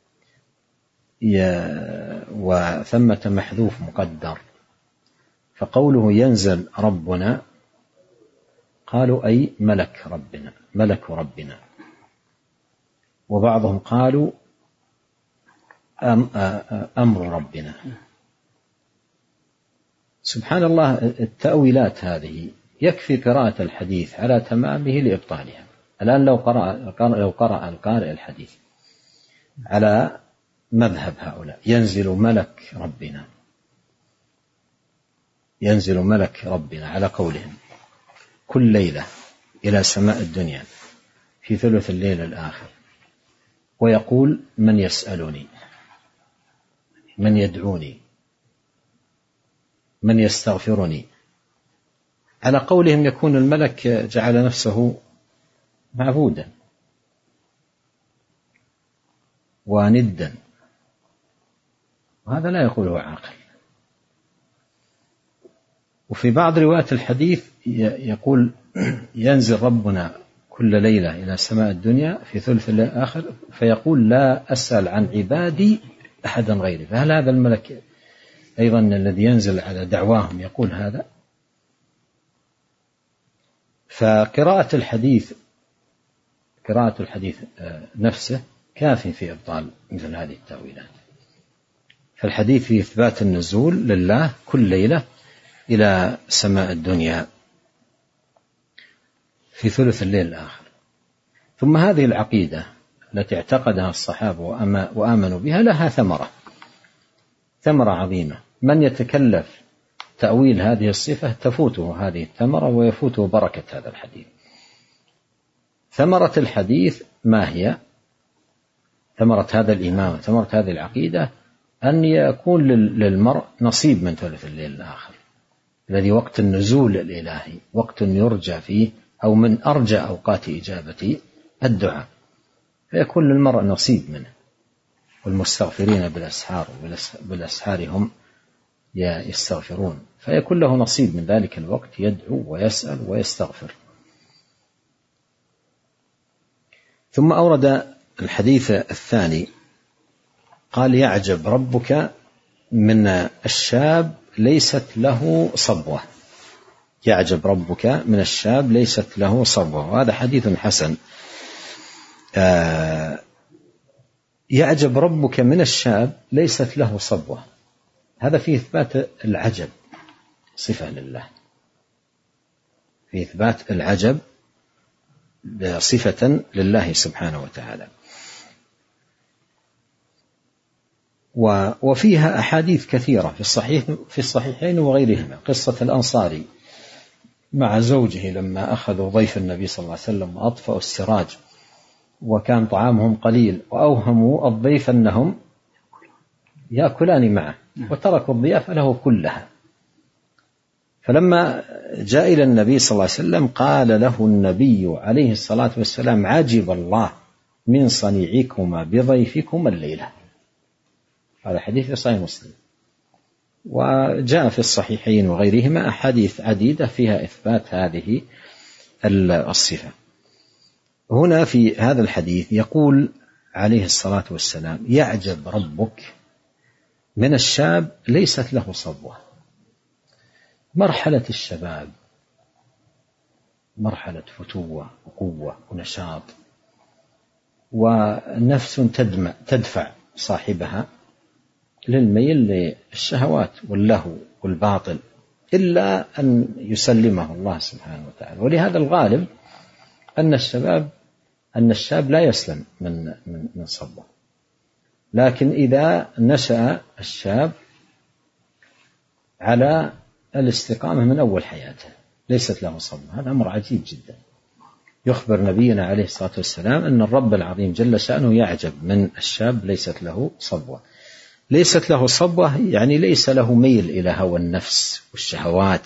وثمة محذوف مقدر، فقوله ينزل ربنا قالوا أي ملك ربنا، ملك ربنا. وبعضهم قالوا أمر ربنا. سبحان الله، التأويلات هذه يكفي قراءة الحديث على تمامه لإبطالها. الآن لو قرأ لو قرأ القارئ الحديث على مذهب هؤلاء، ينزل ملك ربنا، ينزل ملك ربنا على قولهم كل ليلة إلى سماء الدنيا في ثلث الليل الآخر، ويقول من يسألني، من يدعوني، من يستغفرني. على قولهم يكون الملك جعل نفسه معبودا وندا، وهذا لا يقوله عاقل. وفي بعض روايات الحديث يقول ينزل ربنا كل ليلة إلى سماء الدنيا في ثلث الليل الآخر فيقول لا أسأل عن عبادي أحدا غيري. فهل هذا الملك أيضا الذي ينزل على دعواهم يقول هذا؟ فقراءة الحديث قراءة الحديث نفسه كاف في إبطال مثل هذه التأويلات. فالحديث في إثبات النزول لله كل ليلة إلى سماء الدنيا في ثلث الليل الآخر. ثم هذه العقيدة التي اعتقدها الصحابة وآمنوا بها لها ثمرة ثمرة عظيمة. من يتكلف تأويل هذه الصفة تفوته هذه الثمرة ويفوته بركة هذا الحديث. ثمرة الحديث ما هي؟ ثمرة هذا الإيمان، ثمرة هذه العقيدة أن يكون للمرء نصيب من ثلث الليل الآخر الذي وقت النزول الإلهي، وقت يرجى فيه أو من أرجى أوقات إجابة الدعاء، فيكون للمرء نصيب منه. والمستغفرين بالأسحار بالأسحار هم يستغفرون، فيكون له نصيب من ذلك الوقت، يدعو ويسأل ويستغفر. ثم أورد الحديث الثاني قال: يعجب ربك من الشاب ليست له صبوة. يعجب ربك من الشاب ليست له صبوة، وهذا حديث حسن. آه يعجب ربك من الشاب ليست له صبوة، هذا فيه إثبات العجب، صفة لله، في إثبات العجب صفة لله سبحانه وتعالى. وفيها أحاديث كثيرة في الصحيح في الصحيحين وغيرهما، قصة الأنصاري مع زوجه لما أخذوا ضيف النبي صلى الله عليه وسلم وأطفأوا السراج وكان طعامهم قليل، وأوهموا الضيف أنهم يأكلان معه وتركوا الضيافة له كلها. فلما جاء إلى النبي صلى الله عليه وسلم قال له النبي عليه الصلاة والسلام: عجب الله من صنيعكما بضيفكما الليلة. هذا حديث في صحيح مسلم. وجاء في الصحيحين وغيرهما أحاديث عديدة فيها إثبات هذه الصفة. هنا في هذا الحديث يقول عليه الصلاة والسلام: يعجب ربك من الشاب ليست له صبوة. مرحلة الشباب مرحلة فتوة وقوة ونشاط، ونفس تدفع صاحبها للميل للشهوات واللهو والباطل إلا أن يسلمه الله سبحانه وتعالى. ولهذا الغالب أن الشباب أن الشاب لا يسلم من من من صبوة، لكن إذا نشأ الشاب على الاستقامة من أول حياته ليست له صبوة، هذا أمر عجيب جدا. يخبر نبينا عليه الصلاة والسلام أن الرب العظيم جل شأنه يعجب من الشاب ليست له صبوة. ليست له صبوة يعني ليس له ميل إلى هوى النفس والشهوات،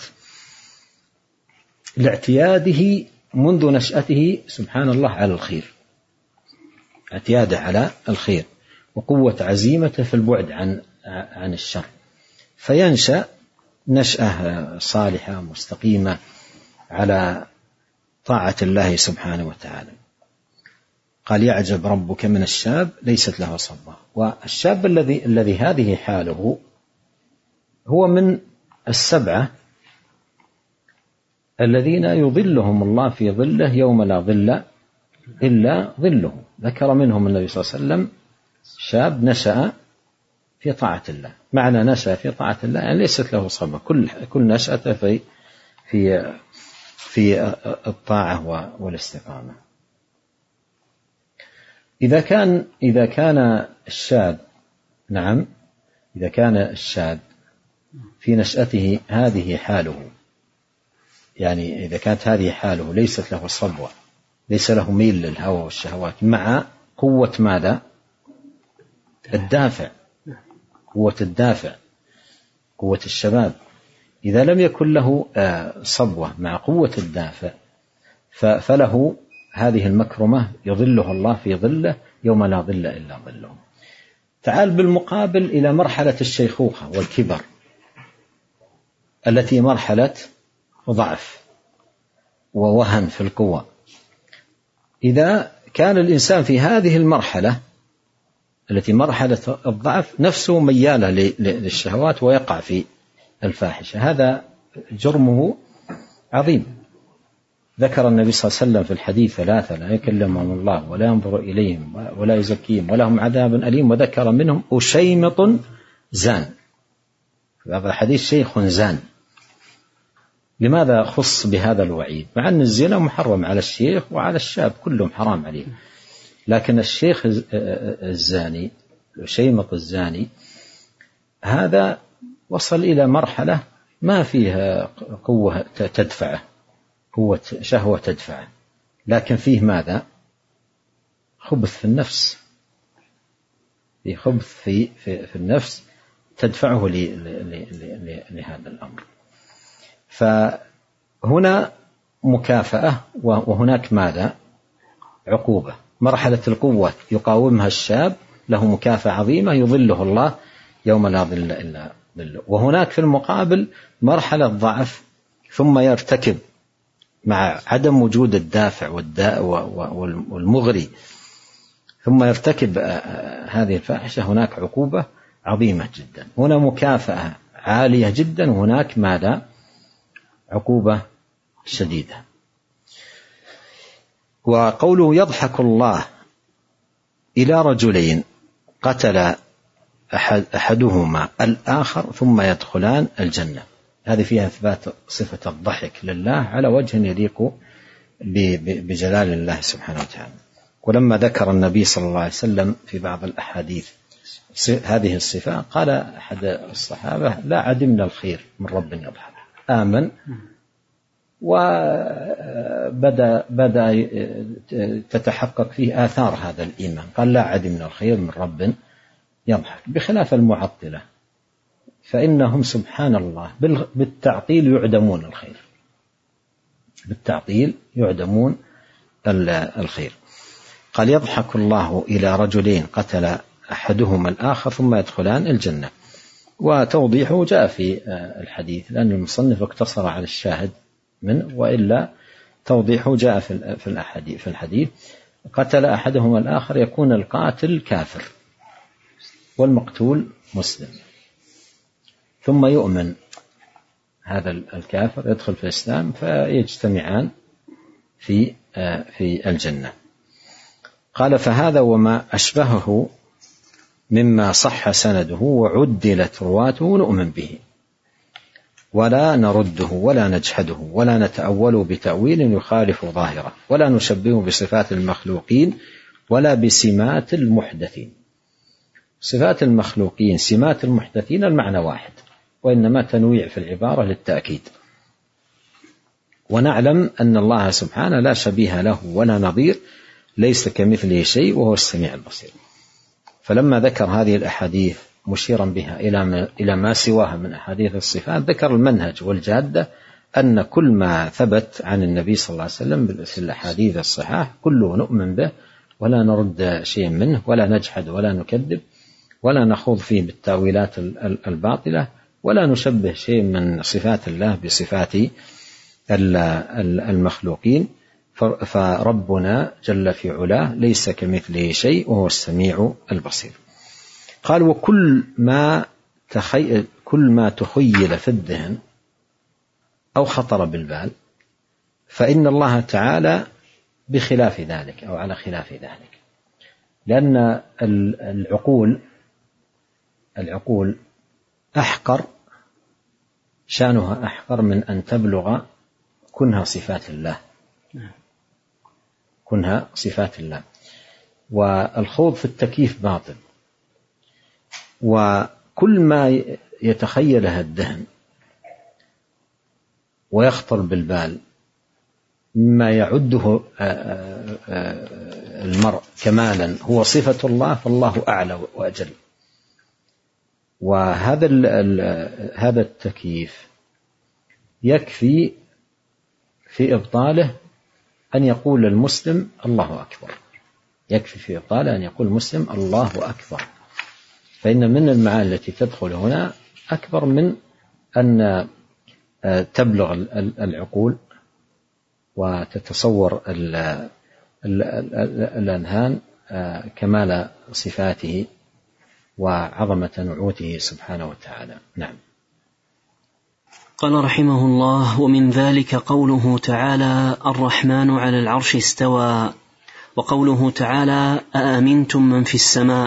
لاعتياده منذ نشأته سبحان الله على الخير، اعتياده على الخير وقوة عزيمته في البعد عن عن الشر، فينشأ نشأة صالحة مستقيمة على طاعة الله سبحانه وتعالى. قال: يعجب ربك من الشاب ليست له صبوة. والشاب الذي الذي هذه حاله هو من السبعة الذين يظلهم الله في ظله يوم لا ظل إلا ظله. ذكر منهم النبي صلى الله عليه وسلم شاب نشأ في طاعة الله. معنى نشأ في طاعة الله يعني ليست له صبوة، كل كل نشأته في في في الطاعة والاستقامة. إذا كان إذا كان الشاب نعم إذا كان الشاب في نشأته هذه حاله، يعني إذا كانت هذه حاله ليست له صبوة، ليس له ميل للهوى والشهوات، مع قوة ماذا؟ الدافع، قوة الدافع، قوة الشباب. إذا لم يكن له صبوة مع قوة الدافع فله هذه المكرمة يظله الله في ظله يوم لا ظل إلا ظله. تعال بالمقابل إلى مرحلة الشيخوخة والكبر التي مرحلة ضعف ووهن في القوة. إذا كان الإنسان في هذه المرحلة التي مرحلة الضعف نفسه ميالة للشهوات ويقع في الفاحشة، هذا جرمه عظيم. ذكر النبي صلى الله عليه وسلم في الحديث: ثلاثة لا يكلمهم الله ولا ينظر إليهم ولا يزكيهم ولهم عذاب أليم، وذكر منهم أشيمط زان. هذا الحديث شيخ زان. لماذا خص بهذا الوعيد مع أن الزنا محرم على الشيخ وعلى الشاب، كلهم حرام عليه، لكن الشيخ الزاني الأشيمط الزاني هذا وصل إلى مرحلة ما فيها قوة تدفعه، قوة شهوة تدفعه، لكن فيه ماذا؟ خبث في النفس، في خبث في, في, في النفس تدفعه لهذا الأمر. فهنا مكافأة وهناك ماذا؟ عقوبة. مرحلة القوة يقاومها الشاب له مكافأة عظيمة يظله الله يوم لا ظل إلا ظله. وهناك في المقابل مرحلة ضعف ثم يرتكب مع عدم وجود الدافع والمغري ثم يرتكب هذه الفاحشة، هناك عقوبة عظيمة جدا. هنا مكافأة عالية جدا وهناك ماذا؟ عقوبة شديدة. وقوله يضحك الله إلى رجلين قتل أحد أحدهما الآخر ثم يدخلان الجنة، هذه فيها إثبات صفة الضحك لله على وجه يليق بجلال الله سبحانه وتعالى. ولما ذكر النبي صلى الله عليه وسلم في بعض الأحاديث هذه الصفة قال أحد الصحابة لا عدمنا الخير من رب يضحك، آمن وبدأ بدأ تتحقق فيه آثار هذا الإيمان، قال لا عدمنا الخير من رب يضحك. بخلاف المعطلة فإنهم سبحان الله بالتعطيل يعدمون الخير، بالتعطيل يعدمون الخير. قال يضحك الله إلى رجلين قتل أحدهما الآخر ثم يدخلان الجنة. وتوضيحه جاء في الحديث لأن المصنف اقتصر على الشاهد منه، وإلا توضيحه جاء في الأحاديث. في الحديث قتل أحدهما الآخر يكون القاتل كافر والمقتول مسلم، ثم يؤمن هذا الكافر يدخل في الإسلام فيجتمعان في في الجنة. قال فهذا وما أشبهه مما صح سنده وعدلت رواته نؤمن به ولا نرده ولا نجحده ولا نتأول بتأويل يخالف ظاهره ولا نشبهه بصفات المخلوقين ولا بسمات المحدثين. صفات المخلوقين سمات المحدثين المعنى واحد، وإنما تنويع في العبارة للتأكيد. ونعلم أن الله سبحانه لا شبيه له ولا نظير، ليس كمثله شيء وهو السميع البصير. فلما ذكر هذه الأحاديث مشيرا بها إلى ما سواها من أحاديث الصفات ذكر المنهج والجادة أن كل ما ثبت عن النبي صلى الله عليه وسلم في الأحاديث الصحاح كله نؤمن به ولا نرد شيء منه ولا نجحد ولا نكذب ولا نخوض فيه بالتاويلات الباطلة ولا نشبه شيء من صفات الله بصفات المخلوقين. فربنا جل في علاه ليس كمثله شيء وهو السميع البصير. قال وكل ما تخيل كل ما تخيل في الذهن أو خطر بالبال فإن الله تعالى بخلاف ذلك أو على خلاف ذلك، لأن العقول العقول أحقر، شأنها أحقر من أن تبلغ كنها صفات الله، كنها صفات الله. والخوض في التكييف باطل، وكل ما يتخيلها الذهن ويخطر بالبال مما يعده المرء كمالا هو صفة الله فالله أعلى وأجل. وهذا هذا التكييف يكفي في إبطاله أن يقول المسلم الله أكبر، يكفي في إبطاله أن يقول المسلم الله أكبر، فإن من المعاني التي تدخل هنا أكبر من أن تبلغ العقول وتتصور الأذهان كمال صفاته وعظمة نعوته سبحانه وتعالى. نعم. قال رحمه الله ومن ذلك قوله تعالى الرحمن على العرش استوى، وقوله تعالى أأمنتم من في السماء،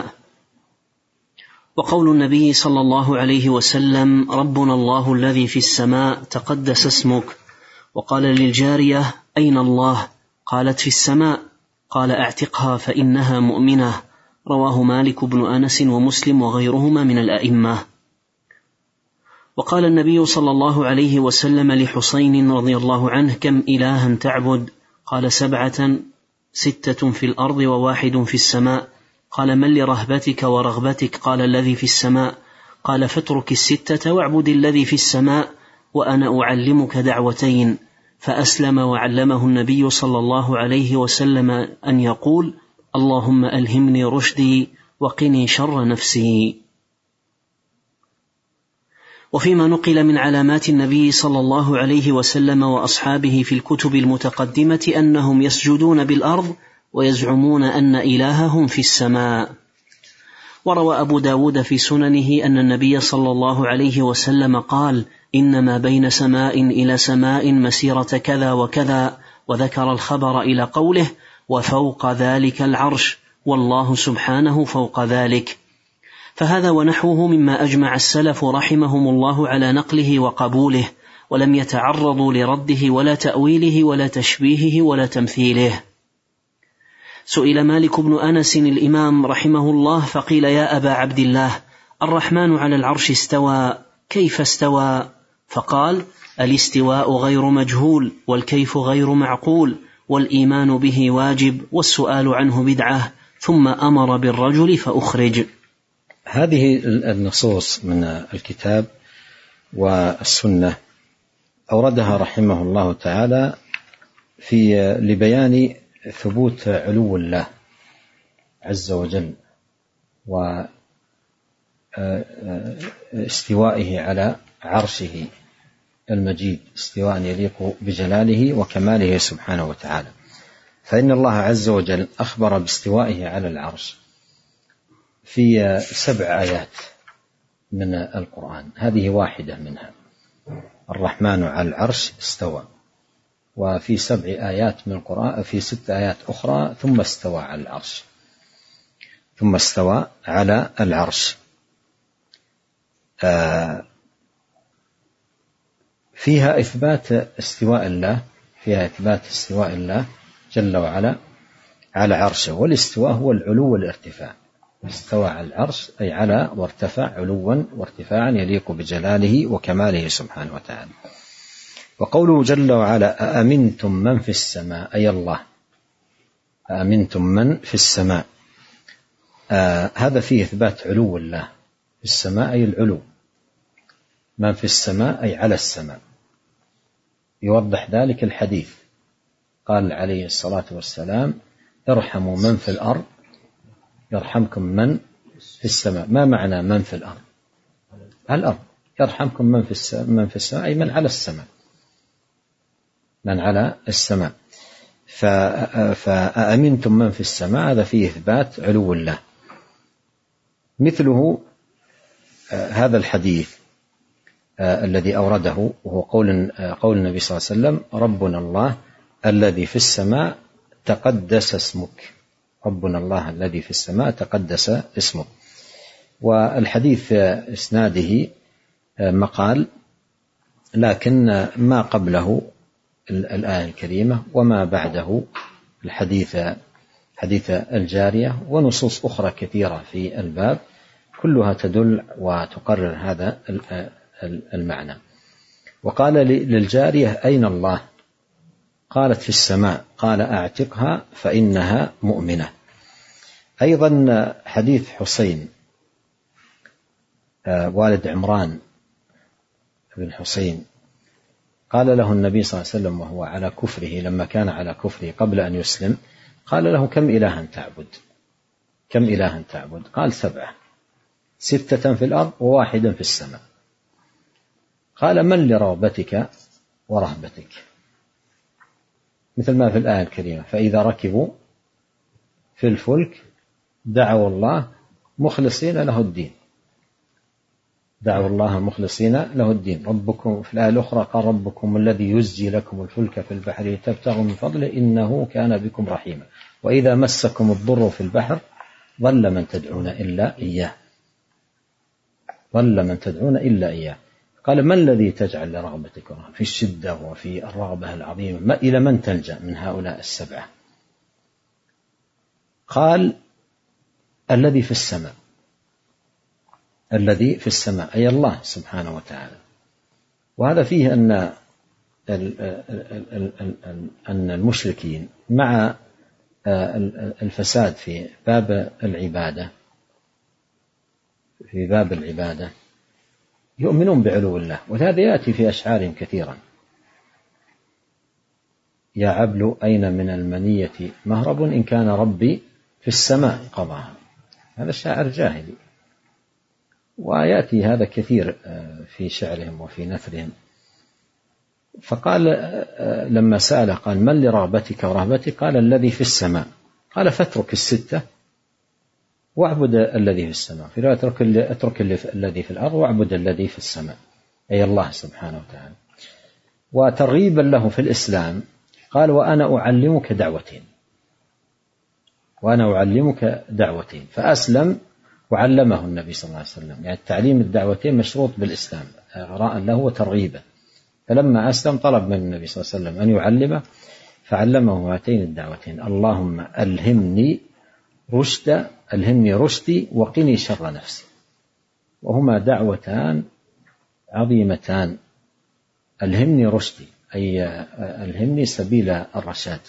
وقول النبي صلى الله عليه وسلم ربنا الله الذي في السماء تقدس اسمك، وقال للجارية أين الله؟ قالت في السماء، قال اعتقها فإنها مؤمنة، رواه مالك بن أنس ومسلم وغيرهما من الأئمة. وقال النبي صلى الله عليه وسلم لحسين رضي الله عنه كم إلها تعبد؟ قال سبعة، ستة في الأرض وواحد في السماء، قال: من لرهبتك ورغبتك؟ قال: الذي في السماء. قال: فاترك الستة واعبد الذي في السماء وأنا أعلمك دعوتين. فأسلم وعلمه النبي صلى الله عليه وسلم أن يقول: اللهم ألهمني رشدي وقني شر نفسي. وفيما نقل من علامات النبي صلى الله عليه وسلم وأصحابه في الكتب المتقدمة أنهم يسجدون بالأرض ويزعمون أن إلههم في السماء. وروى أبو داود في سننه أن النبي صلى الله عليه وسلم قال: إنما بين سماء إلى سماء مسيرة كذا وكذا، وذكر الخبر إلى قوله: وفوق ذلك العرش، والله سبحانه فوق ذلك. فهذا ونحوه مما أجمع السلف رحمهم الله على نقله وقبوله، ولم يتعرضوا لرده ولا تأويله ولا تشبيهه ولا تمثيله. سئل مالك بن أنس الإمام رحمه الله فقيل: يا أبا عبد الله، الرحمن على العرش استوى، كيف استوى؟ فقال: الاستواء غير مجهول، والكيف غير معقول، والإيمان به واجب، والسؤال عنه بدعة، ثم أمر بالرجل فأخرج. هذه النصوص من الكتاب والسنة أوردها رحمه الله تعالى في لبيان ثبوت علو الله عز وجل واستوائه على عرشه المجيد، استواء يليق بجلاله وكماله سبحانه وتعالى. فإن الله عز وجل أخبر باستوائه على العرش في سبع آيات من القرآن، هذه واحدة منها: الرحمن على العرش استوى. وفي سبع آيات من القرآن، في ست آيات أخرى: ثم استوى على العرش، ثم استوى على العرش. آه فيها إثبات استواء الله، فيها إثبات استواء الله جل وعلا على عرشه. والاستواء هو العلو والارتفاع. استوى على العرش أي على وارتفع علوا وارتفاعا يليق بجلاله وكماله سبحانه وتعالى. وقوله جل وعلا: أأمنتم من في السماء، أي الله، أأمنتم من في السماء، آه هذا فيه إثبات علو الله في السماء، أي العلو. من في السماء أي على السماء. يوضح ذلك الحديث، قال عليه الصلاة والسلام: ارحموا من في الأرض يرحمكم من في السماء. ما معنى من في الأرض؟ الأرض. يرحمكم من في السماء، من في السماء أي من على السماء، من على السماء. فأأمنتم من في السماء، هذا فيه إثبات علو الله. مثله هذا الحديث الذي أورده، وهو قول قول النبي صلى الله عليه وسلم: ربنا الله الذي في السماء تقدس اسمك. ربنا الله الذي في السماء تقدس اسمك. والحديث إسناده مقال، لكن ما قبله الآية الكريمة وما بعده الحديث حديث الجارية ونصوص أخرى كثيرة في الباب كلها تدل وتقرر هذا المعنى. وقال للجارية: أين الله؟ قالت: في السماء. قال: أعتقها فإنها مؤمنة. أيضا حديث حسين والد عمران بن حسين، قال له النبي صلى الله عليه وسلم وهو على كفره، لما كان على كفره قبل أن يسلم، قال له: كم إلها تعبد؟ كم إلها تعبد؟ قال: سبعة، ستة في الأرض وواحدا في السماء. قال: من لرغبتك ورهبتك؟ مثل ما في الآية الكريمة: فإذا ركبوا في الفلك دعوا الله مخلصين له الدين. دعوا الله مخلصين له الدين. ربكم في الآية الأخرى قال: ربكم الذي يزجي لكم الفلك في البحر لتبتغوا من فضله إنه كان بكم رحيما. وإذا مسكم الضر في البحر ضل من تدعون إلا إياه. ضل من تدعون إلا إياه. قال: ما الذي تجعل لرغبتك في الشدة وفي الرغبة العظيمة؟ ما إلى من تلجأ من هؤلاء السبعة؟ قال: الذي في السماء. الذي في السماء أي الله سبحانه وتعالى. وهذا فيه أن أن المشركين مع الفساد في باب العبادة في باب العبادة يؤمنون بعلو الله، وهذا يأتي في أشعارهم كثيرا: يا عبل أين من المنية مهرب إن كان ربي في السماء قضاها. هذا شاعر جاهلي، ويأتي هذا كثير في شعرهم وفي نثرهم. فقال لما سأله قال: من لرغبتك ورهبتك؟ قال: الذي في السماء. قال: فاترك الستة واعبد الذي في السماء. في رواية اترك, اترك الذي في الأرض واعبد الذي في السماء، أي الله سبحانه وتعالى. وترغيبا له في الإسلام قال: وأنا أعلمك دعوتين وأنا أعلمك دعوتين فأسلم وعلمه النبي صلى الله عليه وسلم. يعني التعليم الدعوتين مشروط بالإسلام إغراء له وترغيبا. فلما أسلم طلب من النبي صلى الله عليه وسلم أن يعلمه، فعلمه هاتين الدعوتين: اللهم ألهمني رشد ألهمني رشدي وقني شر نفسي. وهما دعوتان عظيمتان: ألهمني رشدي أي ألهمني سبيل الرشاد،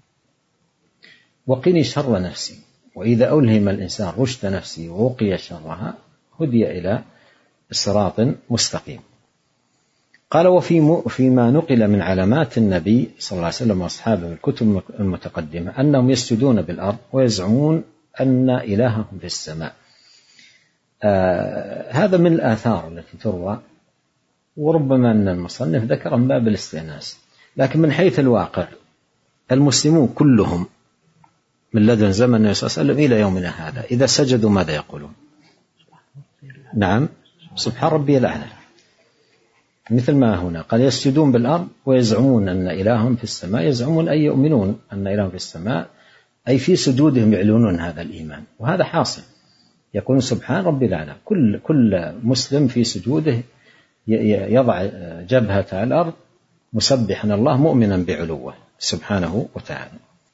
وقني شر نفسي. وإذا ألهم الإنسان رشد نفسه ووقي شرها هدي إلى صراط مستقيم. قال: وفي فيما نقل من علامات النبي صلى الله عليه وسلم وأصحابه الكتب المتقدمة أنهم يسجدون بالأرض ويزعمون أن إلههم في السماء. آه هذا من الآثار التي تروى، وربما أن المصنف ذكر من باب الاستئناس، لكن من حيث الواقع المسلمون كلهم من لدن زمن النبي صلى الله عليه وسلم إلى يومنا هذا إذا سجدوا ماذا يقولون؟ نعم، سبحان ربي الأعلى، مثل ما هنا قال: يسجدون بالأرض ويزعمون أن إلههم في السماء. يزعمون أي يؤمنون أن إلههم في السماء، أي في سجودهم يعلنون هذا الإيمان، وهذا حاصل. يقولون سبحان ربي الأعلى. كل كل مسلم في سجوده يضع جبهة على الأرض مسبحا الله مؤمنا بعلوه سبحانه وتعالى.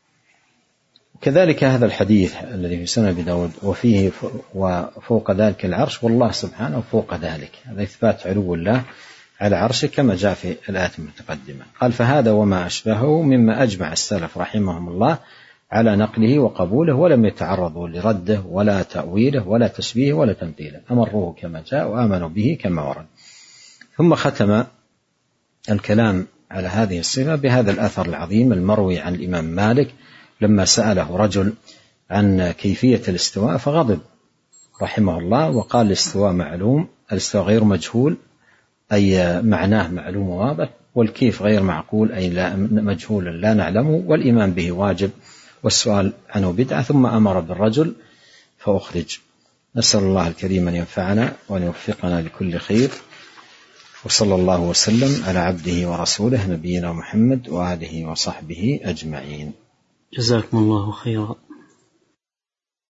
كذلك هذا الحديث الذي في سنن أبي داود: وفيه وفوق ذلك العرش والله سبحانه فوق ذلك. هذا إثبات علو الله على عرشه كما جاء في الآيات المتقدمة. قال: فهذا وما أشبهه مما أجمع السلف رحمهم الله على نقله وقبوله، ولم يتعرضوا لرده ولا تأويله ولا تشبيهه ولا تمثيله، أمروه كما جاء وآمنوا به كما ورد. ثم ختم الكلام على هذه الصفة بهذا الأثر العظيم المروي عن الإمام مالك لما سأله رجل عن كيفية الاستواء فغضب رحمه الله وقال: الاستواء معلوم، الاستواء غير مجهول أي معناه معلوم وواضح، والكيف غير معقول أي لا مجهول لا نعلمه، والإيمان به واجب والسؤال عنه بدعة. ثم أمر بالرجل فأخرج. نسأل الله الكريم أن ينفعنا وأن يوفقنا لكل خير، وصلى الله وسلم على عبده ورسوله نبينا محمد وآله وصحبه أجمعين. جزاكم الله خيرا.